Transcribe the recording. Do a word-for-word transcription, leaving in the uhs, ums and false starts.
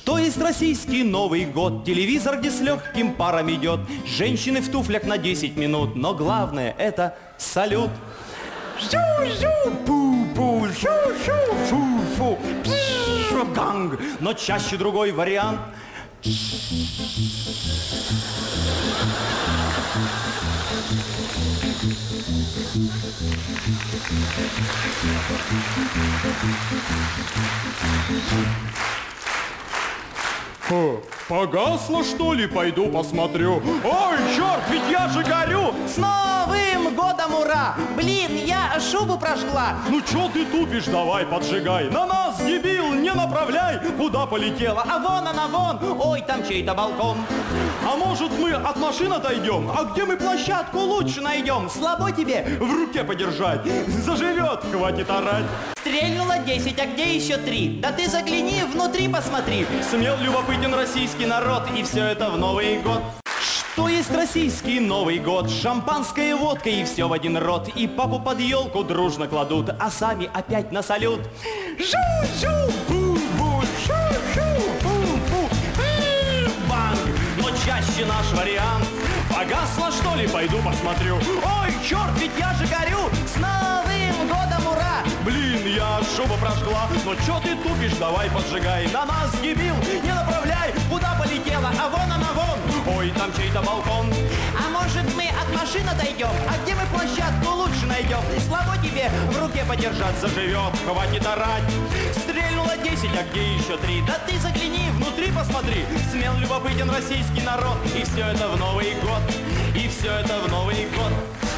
Что есть российский Новый год? Телевизор, где с легким паром идет, женщины в туфлях на десять минут, но главное это салют. Жу-жу, пу-пу, шу-шу, фу-фу, пш-ганг, но чаще другой вариант. Фу, погасло, что ли? Пойду посмотрю. Ой, черт, ведь я же горю! С Новым годом, ура! Блин, я шубу прожгла. Ну чё ты тупишь? Давай, поджигай. На нас, дебил, не направляй. Куда полетела? А вон она, вон! Ой, там чей-то балкон. А может, мы от машин отойдем? А где мы площадку лучше найдем? Слабо тебе В руке подержать. Заживет, хватит орать. стрельнуло десять, а где еще три? Да ты загляни, внутри посмотри. Смел любопытен российский народ, и все это в Новый год. Что есть российский Новый год? Шампанское, водка и все в один рот. И папу под елку дружно кладут, а сами опять на салют. Жу-жу, бу-бу, шу-шу, фу-фу, банг. Но чаще наш вариант. Погасло, что ли? Пойду посмотрю. Ой, черт, ведь я же горю! С Новым годом, ура! Блин, я шубу прожгла. Но чё ты тупишь? Давай поджигай. На нас, дебил, не направляй! Куда полетела? А вон она, вон! Ой, там чей-то балкон. А может, мы от машин отойдем? А где мы площадку лучше найдем? Слабо тебе в руке подержать. Заживет, хватит орать. Стрельнуло десять, а где еще три? Да ты загляни, внутри посмотри. Смел любопытен российский народ, и все это в Новый год. И все это в Новый год.